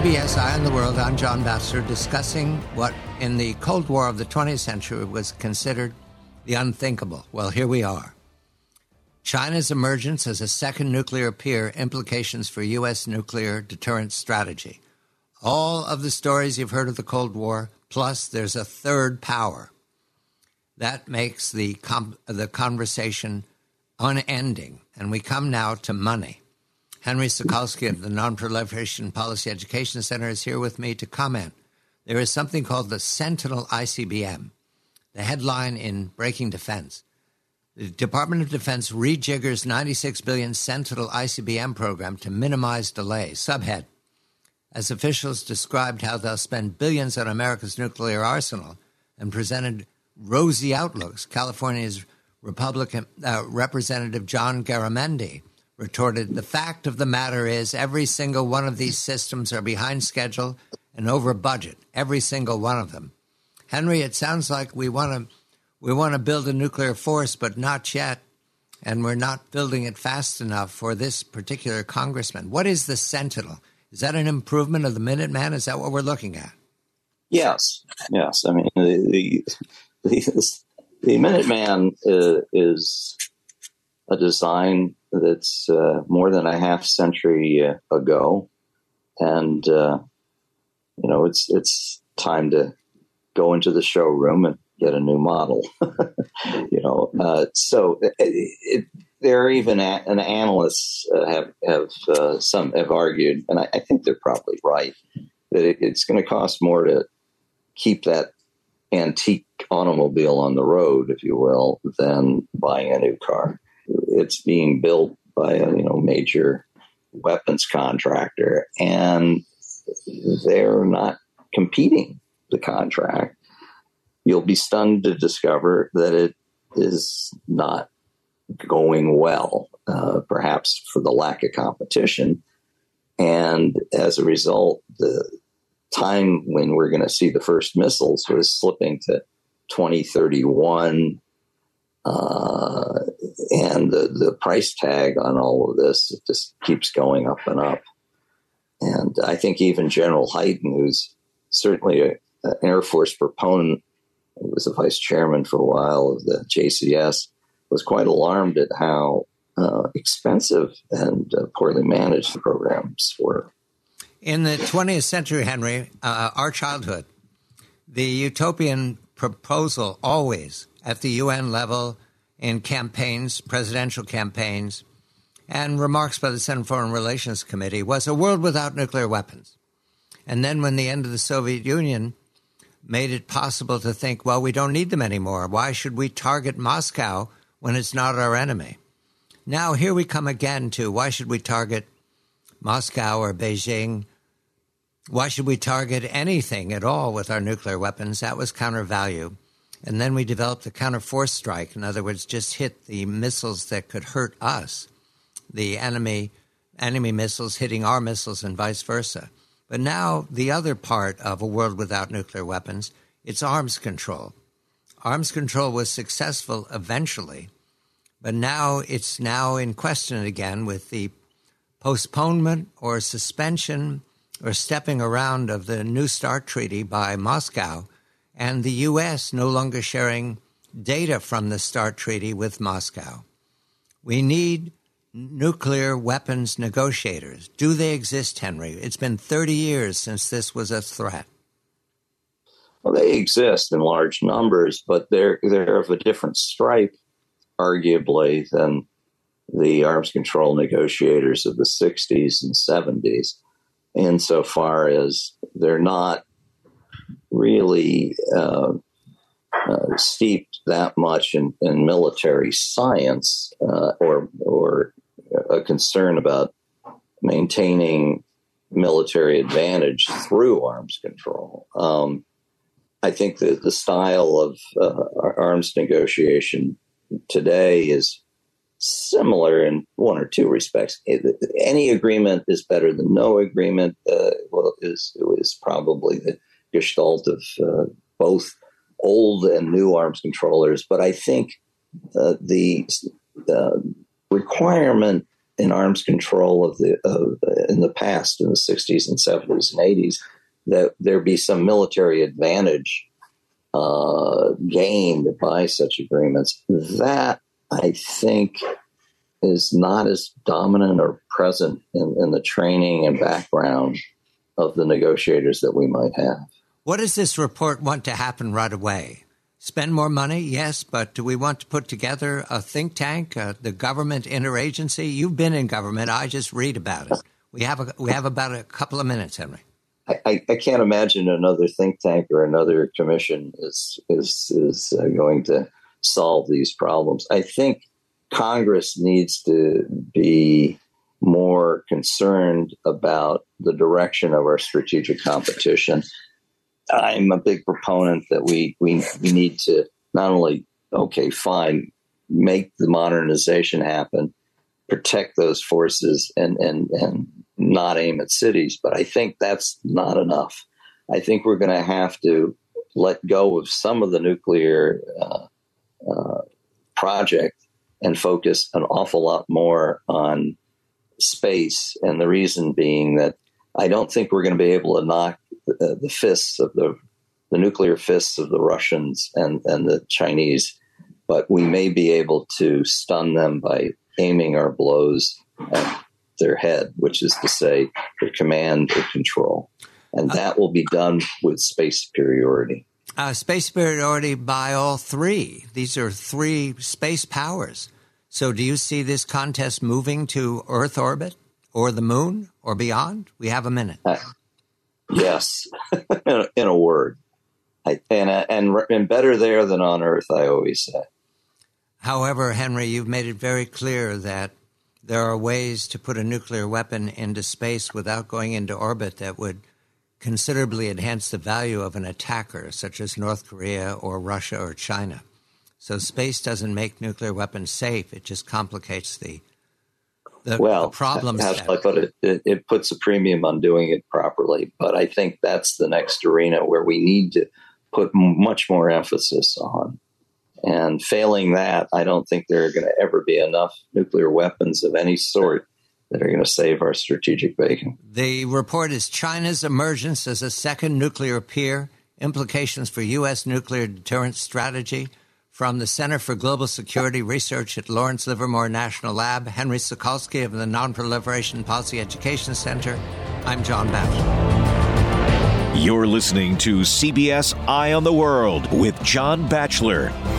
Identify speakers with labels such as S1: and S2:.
S1: CBS Eye on the World, I'm John Bassler, discussing what in the Cold War of the 20th century was considered the unthinkable. Well, here we are. China's emergence as a second nuclear peer, implications for U.S. nuclear deterrence strategy. All of the stories you've heard of the Cold War, plus there's a third power. That makes the conversation unending. And we come now to money. Henry Sokolsky of the Nonproliferation Policy Education Center is here with me to comment. There is something called the Sentinel ICBM. The headline in Breaking Defense. The Department of Defense rejiggers $96 billion Sentinel ICBM program to minimize delays. Subhead. As officials described how they'll spend billions on America's nuclear arsenal and presented rosy outlooks, California's Republican Representative John Garamendi retorted, the fact of the matter is every single one of these systems are behind schedule and over budget, every single one of them. Henry, it sounds like we want to build a nuclear force, but not yet, and we're not building it fast enough for this particular congressman. What is the Sentinel? Is that an improvement of the Minuteman? Is that what we're looking at?
S2: Yes. I mean, the Minuteman is a design that's more than a half century ago, and it's time to go into the showroom and get a new model. There are even analysts some have argued, and I think they're probably right, that it's going to cost more to keep that antique automobile on the road, if you will, than buying a new car. It's being built by a major weapons contractor, and they're not competing the contract. You'll be stunned to discover that it is not going well, perhaps for the lack of competition. And as a result, the time when we're going to see the first missiles was slipping to 2031. And the price tag on all of this just keeps going up and up. And I think even General Hyten, who's certainly an Air Force proponent, he was the vice chairman for a while of the JCS, was quite alarmed at how expensive and poorly managed the programs were.
S1: In the 20th century, Henry, our childhood, the utopian proposal always at the UN level in campaigns, presidential campaigns, and remarks by the Senate Foreign Relations Committee was a world without nuclear weapons. And then when the end of the Soviet Union made it possible to think, well, we don't need them anymore. Why should we target Moscow when it's not our enemy? Now here we come again to why should we target Moscow or Beijing? Why should we target anything at all with our nuclear weapons? That was countervalue. And then we developed the counter-force strike. In other words, just hit the missiles that could hurt us, the enemy missiles hitting our missiles and vice versa. But now the other part of a world without nuclear weapons, it's arms control. Arms control was successful eventually, but now it's in question again with the postponement or suspension or stepping around of the New START treaty by Moscow, and the U.S. no longer sharing data from the START treaty with Moscow. We need nuclear weapons negotiators. Do they exist, Henry? It's been 30 years since this was a threat.
S2: Well, they exist in large numbers, but they're of a different stripe, arguably, than the arms control negotiators of the 60s and 70s, insofar as they're not really steeped that much in military science or a concern about maintaining military advantage through arms control. I think that the style of arms negotiation today is similar in one or two respects. Any agreement is better than no agreement. Is probably the gestalt of both old and new arms controllers. But I think the requirement in arms control in the past, in the 60s and 70s and 80s, that there be some military advantage gained by such agreements. That, I think, is not as dominant or present in the training and background of the negotiators that we might have.
S1: What does this report want to happen right away? Spend more money, yes, but do we want to put together a think tank, the government interagency? You've been in government. I just read about it. We have about a couple of minutes, Henry.
S2: I can't imagine another think tank or another commission is going to solve these problems. I think Congress needs to be more concerned about the direction of our strategic competition. I'm a big proponent that we need to not only, make the modernization happen, protect those forces and not aim at cities. But I think that's not enough. I think we're going to have to let go of some of the nuclear project and focus an awful lot more on space. And the reason being that I don't think we're going to be able to knock the fists of the nuclear fists of the Russians and the Chinese, but we may be able to stun them by aiming our blows at their head, which is to say their command or control. And that will be done with space superiority.
S1: Space superiority by all three. These are three space powers. So do you see this contest moving to Earth orbit or the moon or beyond? We have a minute.
S2: Yes, in a word. And better there than on Earth, I always say.
S1: However, Henry, you've made it very clear that there are ways to put a nuclear weapon into space without going into orbit that would considerably enhance the value of an attacker, such as North Korea or Russia or China. So space doesn't make nuclear weapons safe. It just complicates the problems. It puts a premium on doing it properly. But I think that's the next arena where we need to put much more emphasis on. And failing that, I don't think there are going to ever be enough nuclear weapons of any sort that are going to save our strategic bacon. The report is China's emergence as a second nuclear peer, implications for U.S. nuclear deterrence strategy. From the Center for Global Security Research at Lawrence Livermore National Lab, Henry Sokolsky of the Nonproliferation Policy Education Center, I'm John Batchelor.
S3: You're listening to CBS Eye on the World with John Batchelor.